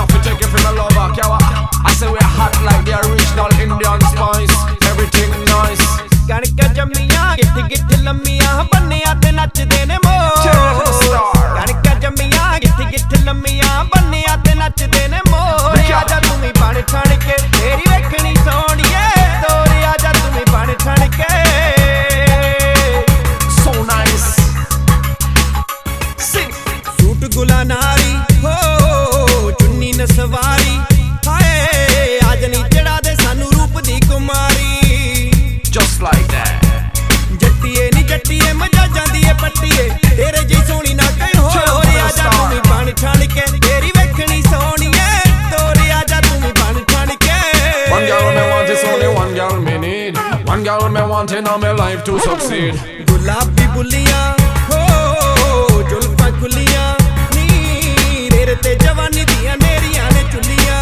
have to take it from the lover. I say we're hot like the original Indian spice. Everything nice. कणक जम्मियां गिठ गिठ लम्मियां बन्नियां ते नचदे ने मोर कणक जम्मियां गिठ गिठ लम्मियां बन्नियां ते नचदे ने मोर आजा तुम्ही बन ठण के तेरी वेखणी सोहणीए तोर आजा तुम्ही बन ठण के So nice. Sing. सूट गुला नारी हो चुन्नी न सवारी हाय आज नी चढ़ा दे सानू रूप दी कुमारी Just like that. जट्टीए नी जट्टीए मजा जांदी ए पट्टीए तेरे जी सोहनी ना कई होर आजा तुम्ही बन ठण के तेरी वेखणी सोहणीए तोर आजा तुम्ही बन ठण के One girl me want is only one girl me need. One girl me want in all my life to succeed. गुलाबी बुलियां हो जुल्फां खुलियां नी तेरे ते जवानी दियां मेरियां ने चुलियां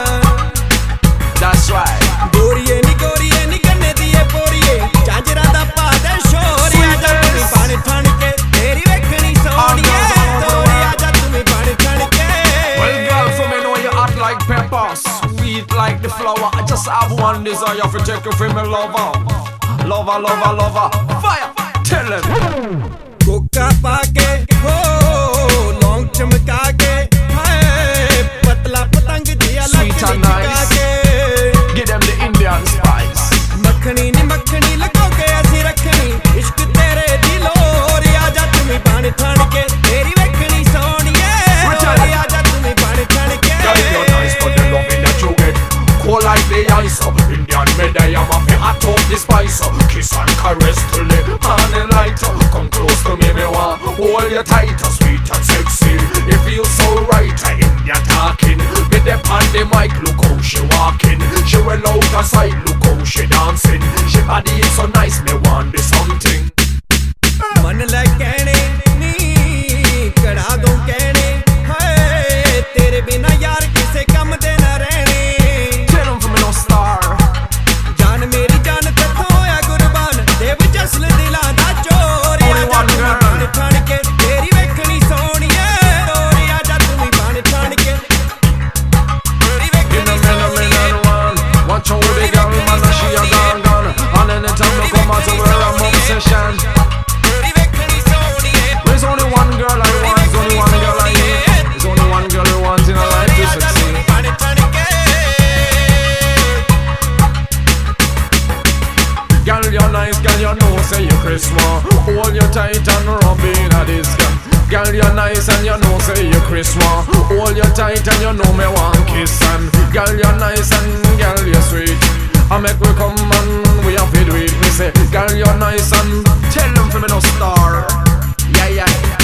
That's right. गोरिए नी गन्ने दिए पोरिए झांजरा दा पा दे शोर आजा तुम्ही बन ठण के तेरी वेखणी सोहणीए तोर आजा तुम्ही बन ठण के Well, girl, for me know you hot like pepper, sweet like the flower. I just have one desire for take you from me lover, lover, lover, lover. Fire, tell him. कोका पाके हो लौंग चमका के हाय पतला पतंग दिया Sweet and nice. Give them the Indian spice. Makhani नी मखनी लगो के ऐसी रखनी इश्क तेरे दिलों और आजा तुम्ही बन ठण के तेरी वेखणी सोहणीए और आजा तुम्ही बन ठण के Girl, you're nice for the loving that you get. Cold like the ice, Indian medai, I'm a fi hot up the spice. Kiss and caress till the morning light. Come close to me, me want hold you tight, sweet and sexy. It feels so right, Indian talking. With them on the mic, look how she walking. She well out of sight, look how she dancing. She body is so nice, me want the something. मन ले कहने नी कड़ा दूं कहने हाय तेरे बिना यार किसे कम दे ना रहने Tell them for me no star. जान मेरी जान तथों होया कुर्बान देव जसल दिलां दा चोर Only आजा one तुम्ही girl. बन ठण के तेरी वेखणी सोहणीए तोर आजा तुम्ही बन ठण के तेरी In वेखणी the सोहणीए one. Watch out with the girl, man, she a gone. And anytime I come out to where I'm obsession. तेरी वेखणी सोहणीए There's only one girl I want, there's only one girl I need. There's only one girl who wants in her life to succeed. बन ठण के Girl, you're nice, girl, you know, say you Christmas. Hold you tight and rub in a this gun. Girl, you're nice and you know, say you Christmas. Hold you tight and you know me want kiss and girl, you're nice and girl, you're sweet. I make we come and we have to do it. Me say, girl, you're nice and tell them for me no star. Yeah, yeah.